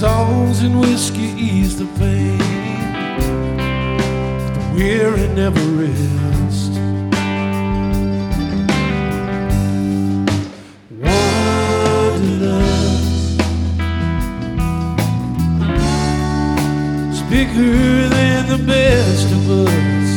songs and whiskey ease the pain. The weary never rest. Wanderlust, it's bigger than the best of us.